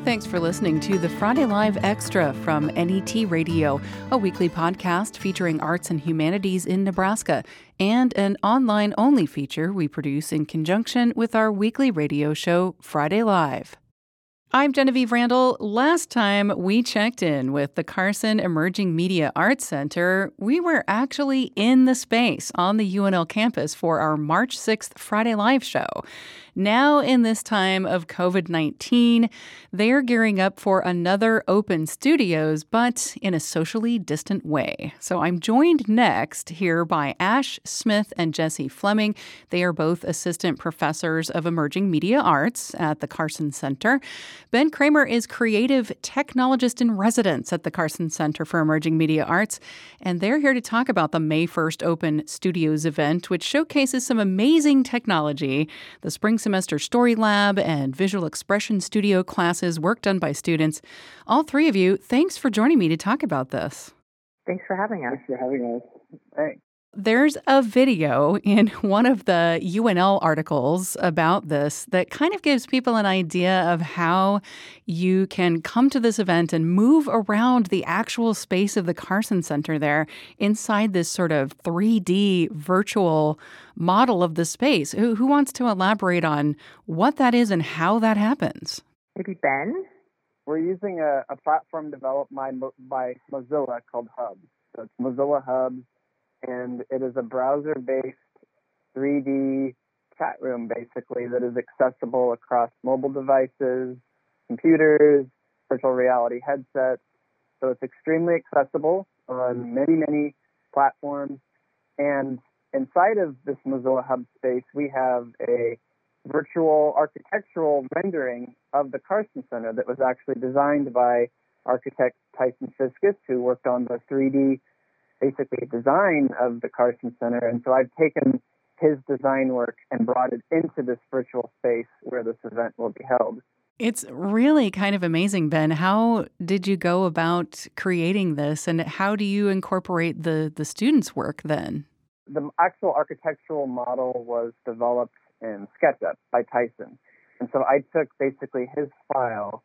Thanks for listening to the Friday Live Extra from NET Radio, a weekly podcast featuring arts and humanities in Nebraska, and an online-only feature we produce in conjunction with our weekly radio show, Friday Live. I'm Genevieve Randall. Last time we checked in with the Carson Emerging Media Arts Center, we were actually in the space on the UNL campus for our March 6th Friday Live show. Now, in this time of COVID-19, they're gearing up for another open studios, but in a socially distant way. So I'm joined next here by Ash Smith and Jesse Fleming. They are both assistant professors of emerging media arts at the Carson Center. Ben Kramer is creative technologist in residence at the Carson Center for Emerging Media Arts, and they're here to talk about the May 1st Open Studios event, which showcases some amazing technology. The spring semester Story Lab and Visual Expression Studio classes, work done by students. All three of you, thanks for joining me to talk about this. Thanks for having us. Thanks for having us. Thanks. There's a video in one of the UNL articles about this that kind of gives people an idea of how you can come to this event and move around the actual space of the Carson Center there inside this sort of 3D virtual model of the space. Who wants to elaborate on what that is and how that happens? Maybe Ben? We're using a platform developed by Mozilla called Hubs. So it's Mozilla Hubs. And it is a browser-based 3D chat room, basically, that is accessible across mobile devices, computers, virtual reality headsets. So it's extremely accessible on many, many platforms. And inside of this Mozilla Hub space, we have a virtual architectural rendering of the Carson Center that was actually designed by architect Tyson Fiskus, who worked on the 3D basically design of the Carson Center. And so I've taken his design work and brought it into this virtual space where this event will be held. It's really kind of amazing, Ben. How did you go about creating this, and how do you incorporate the students' work then? The actual architectural model was developed in SketchUp by Tyson. And so I took basically his file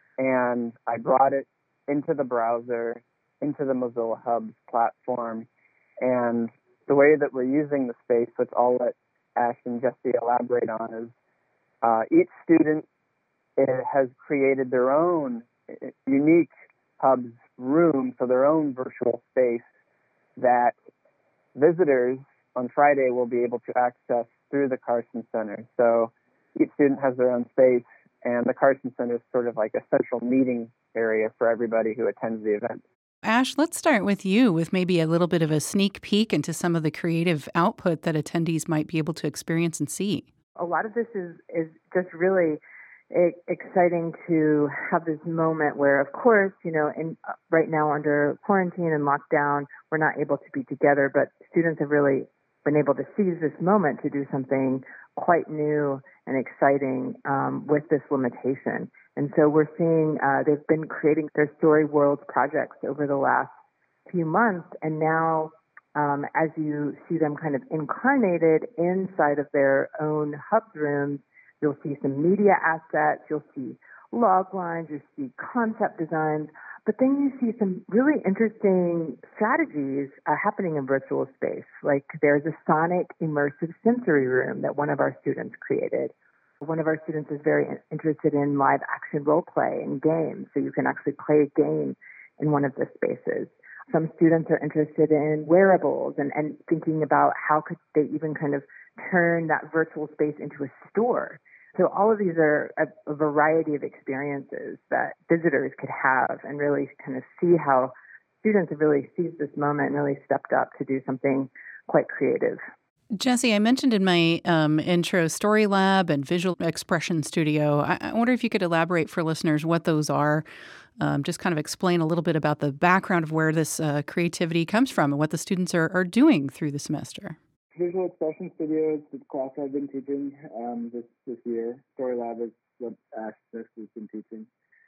and I brought it into the browser, into the Mozilla Hubs platform. And the way that we're using the space, which I'll let Ash and Jesse elaborate on, is each student has created their own unique Hubs room, so their own virtual space that visitors on Friday will be able to access through the Carson Center. So each student has their own space, and the Carson Center is sort of like a central meeting area for everybody who attends the event. Ash, let's start with you with maybe a little bit of a sneak peek into some of the creative output that attendees might be able to experience and see. A lot of this is just really exciting to have this moment where, of course, right now under quarantine and lockdown, we're not able to be together, but students have really been able to seize this moment to do something quite new and exciting with this limitation. And so we're seeing they've been creating their Story Worlds projects over the last few months. And now as you see them kind of incarnated inside of their own Hubs rooms, you'll see some media assets, you'll see log lines, you'll see concept designs, but then you see some really interesting strategies happening in virtual space. Like there's a sonic immersive sensory room that one of our students created. One of our students is very interested in live action role play and games, so you can actually play a game in one of the spaces. Some students are interested in wearables and thinking about how could they even kind of turn that virtual space into a store. So all of these are a variety of experiences that visitors could have and really kind of see how students have really seized this moment and really stepped up to do something quite creative. Jesse, I mentioned in my intro Story Lab and Visual Expression Studio. I wonder if you could elaborate for listeners what those are. Just kind of explain a little bit about the background of where this creativity comes from and what the students are doing through the semester. Visual Expression Studio is the class I've been teaching this year. Story Lab is what Ash Smith has been teaching.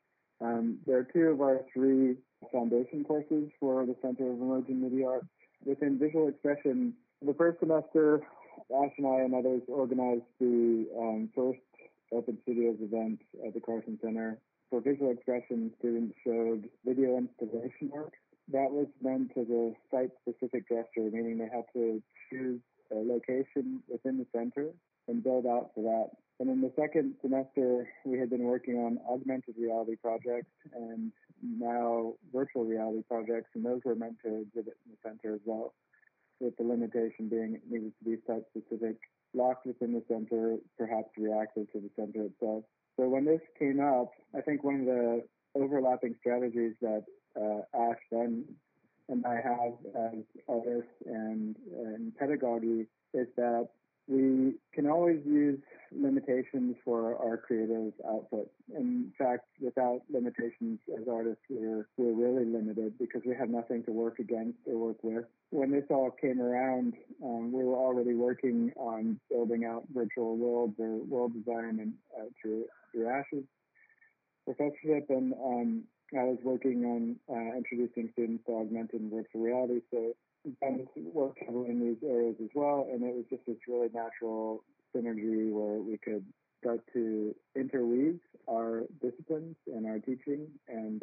There are two of our three foundation courses for the Center of Emerging Media Arts. Within Visual Expression, the first semester, Ash and I and others organized the first Open Studios event at the Carson Center. For visual expression, students showed video installation work. That was meant as a site-specific gesture, meaning they had to choose a location within the center and build out for that. And in the second semester, we had been working on augmented reality projects and now virtual reality projects, and those were meant to exhibit in the center as well, with the limitation being it needed to be site-specific, locked within the center, perhaps reactive to the center itself. So when this came up, I think one of the overlapping strategies that Ash then and I have as artists and pedagogy is that we can always use limitations for our creative output. In fact, without limitations as artists, we're really limited because we have nothing to work against or work with. When this all came around, we were already working on building out virtual worlds or world design and through Ash's professorship, and I was working on introducing students to augmented and virtual reality. So Ben worked heavily in these areas as well, and it was just this really natural synergy where we could start to interweave our disciplines and our teaching and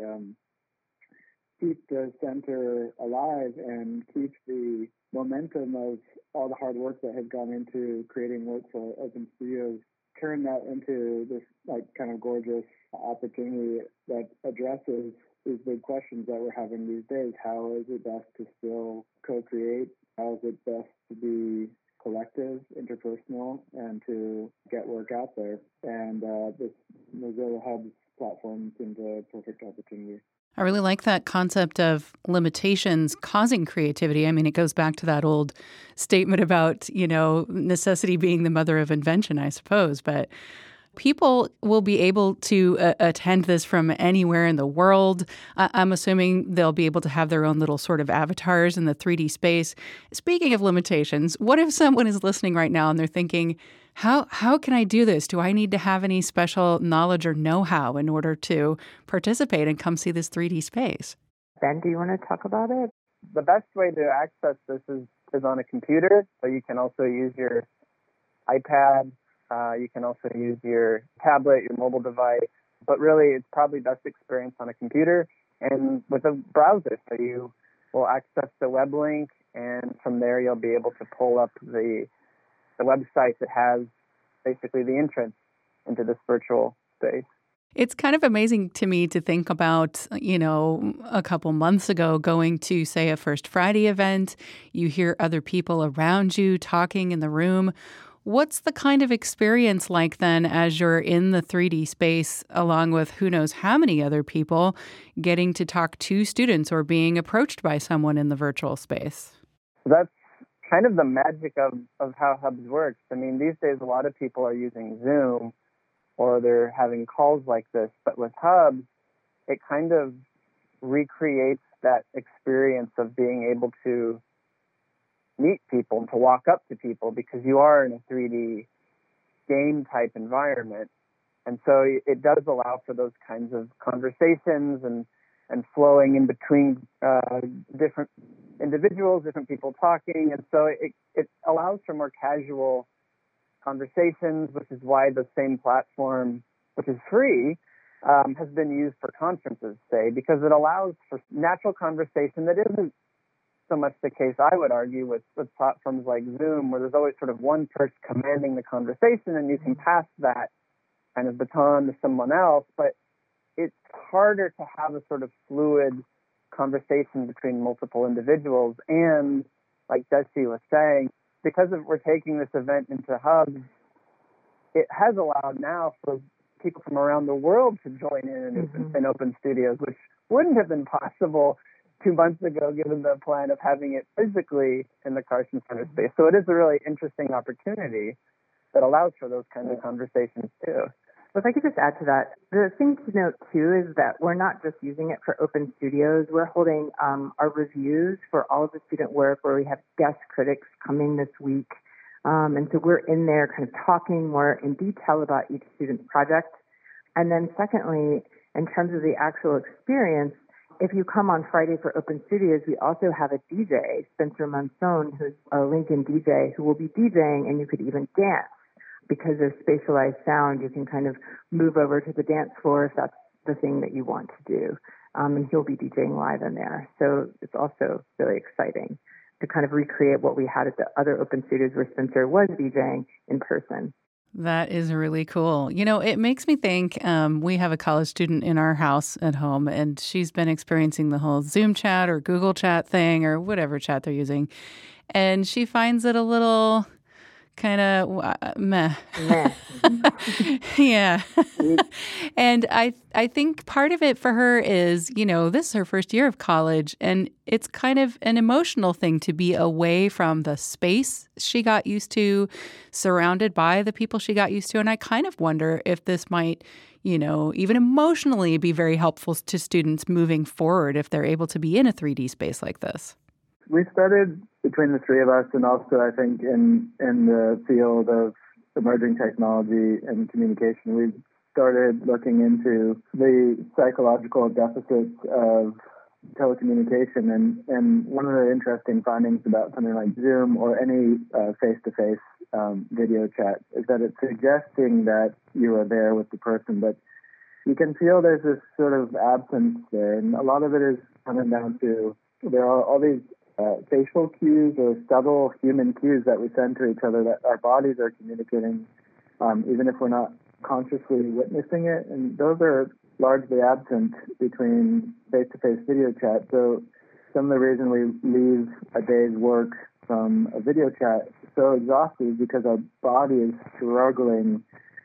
keep the center alive and keep the momentum of all the hard work that had gone into creating work for Open Studios, turn that into this kind of gorgeous opportunity that addresses these big questions that we're having these days. How is it best to still co-create? How is it best to be collective, interpersonal, and to get work out there? And this Mozilla Hubs platform seems a perfect opportunity. I really like that concept of limitations causing creativity. I mean, it goes back to that old statement about, necessity being the mother of invention, I suppose. But people will be able to attend this from anywhere in the world. I'm assuming they'll be able to have their own little sort of avatars in the 3D space. Speaking of limitations, what if someone is listening right now and they're thinking, how can I do this? Do I need to have any special knowledge or know-how in order to participate and come see this 3D space? Ben, do you want to talk about it? The best way to access this is on a computer. So you can also use your iPad. You can also use your tablet, your mobile device. But really, it's probably best experience on a computer and with a browser. So you will access the web link, and from there you'll be able to pull up the website that has basically the entrance into this virtual space. It's kind of amazing to me to think about, a couple months ago going to, say, a First Friday event. You hear other people around you talking in the room. What's the kind of experience like then as you're in the 3D space along with who knows how many other people getting to talk to students or being approached by someone in the virtual space? That's kind of the magic of how Hubs works. I mean, these days a lot of people are using Zoom or they're having calls like this, but with Hubs, it kind of recreates that experience of being able to meet people and to walk up to people because you are in a 3D game type environment. And so it does allow for those kinds of conversations and flowing in between different individuals, different people talking. And so it allows for more casual conversations, which is why the same platform, which is free, has been used for conferences, say, because it allows for natural conversation that isn't so much the case, I would argue, with platforms like Zoom, where there's always sort of one person commanding the conversation and you can pass that kind of baton to someone else. But it's harder to have a sort of fluid conversation between multiple individuals. And like Desi was saying, because we're taking this event into Hubs, it has allowed now for people from around the world to join in Open Studios, which wouldn't have been possible 2 months ago, given the plan of having it physically in the Carson Center space. So it is a really interesting opportunity that allows for those kinds of conversations too. Well, if I could just add to that, the thing to note too is that we're not just using it for Open Studios. We're holding our reviews for all of the student work where we have guest critics coming this week. And so we're in there kind of talking more in detail about each student's project. And then secondly, in terms of the actual experience, if you come on Friday for Open Studios, we also have a DJ, Spencer Monson, who's a Lincoln DJ, who will be DJing, and you could even dance. Because there's spatialized sound, you can kind of move over to the dance floor if that's the thing that you want to do. And he'll be DJing live in there. So it's also really exciting to kind of recreate what we had at the other open studios where Spencer was DJing in person. That is really cool. It makes me think, we have a college student in our house at home, and she's been experiencing the whole Zoom chat or Google chat thing or whatever chat they're using. And she finds it a little kind of meh. Yeah. And I think part of it for her is, this is her first year of college, and it's kind of an emotional thing to be away from the space she got used to, surrounded by the people she got used to. And I kind of wonder if this might, even emotionally be very helpful to students moving forward if they're able to be in a 3D space like this. We started between the three of us, and also I think in the field of emerging technology and communication, we started looking into the psychological deficits of telecommunication. And one of the interesting findings about something like Zoom or any face-to-face video chat is that it's suggesting that you are there with the person, but you can feel there's this sort of absence there. And a lot of it is coming down to there are all these facial cues or subtle human cues that we send to each other that our bodies are communicating, even if we're not consciously witnessing it. And those are largely absent between face-to-face video chat. So some of the reason we leave a day's work from a video chat so exhausted is because our body is struggling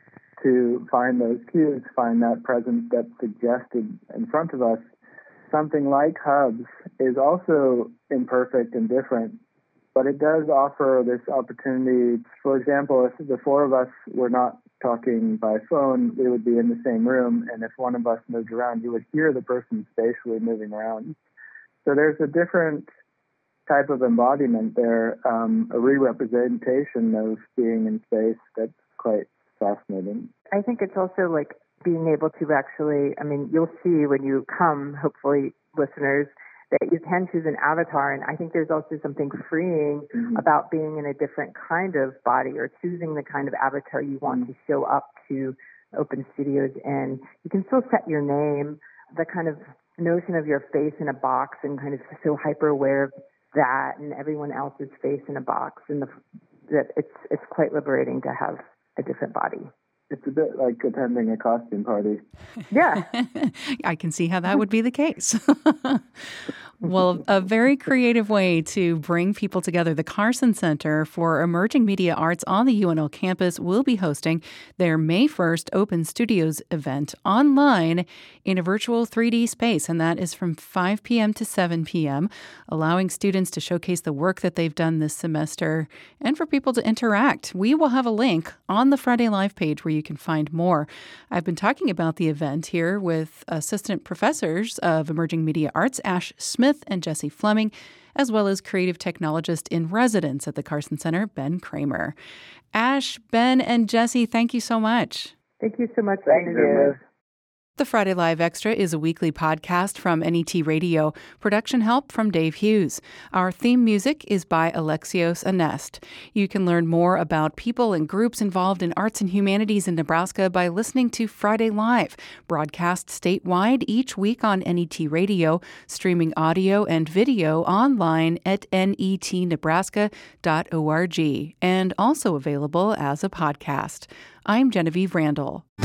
to find those cues, find that presence that's suggested in front of us. Something like Hubs is also imperfect and different, but it does offer this opportunity. For example, if the four of us were not talking by phone, we would be in the same room, and if one of us moved around, you would hear the person spatially moving around. So there's a different type of embodiment there, a re-representation of being in space that's quite fascinating. I think it's also like being able to actually, you'll see when you come, hopefully, listeners, that you can choose an avatar. And I think there's also something freeing about being in a different kind of body or choosing the kind of avatar you want to show up to open studios in. You can still set your name, the kind of notion of your face in a box and kind of so hyper aware of that and everyone else's face in a box. And that it's quite liberating to have a different body. It's a bit like attending a costume party. Yeah. I can see how that would be the case. Well, a very creative way to bring people together. The Carson Center for Emerging Media Arts on the UNL campus will be hosting their May 1st Open Studios event online in a virtual 3D space, and that is from 5 p.m. to 7 p.m., allowing students to showcase the work that they've done this semester and for people to interact. We will have a link on the Friday Live page where you can find more. I've been talking about the event here with assistant professors of emerging media arts, Ash Smith and Jesse Fleming, as well as creative technologist in residence at the Carson Center, Ben Kramer. Ash, Ben, and Jesse, thank you so much. Thank you so much. Thank you. The Friday Live Extra is a weekly podcast from NET Radio. Production help from Dave Hughes. Our theme music is by Alexios Anest. You can learn more about people and groups involved in arts and humanities in Nebraska by listening to Friday Live, broadcast statewide each week on NET Radio, streaming audio and video online at netnebraska.org, and also available as a podcast. I'm Genevieve Randall.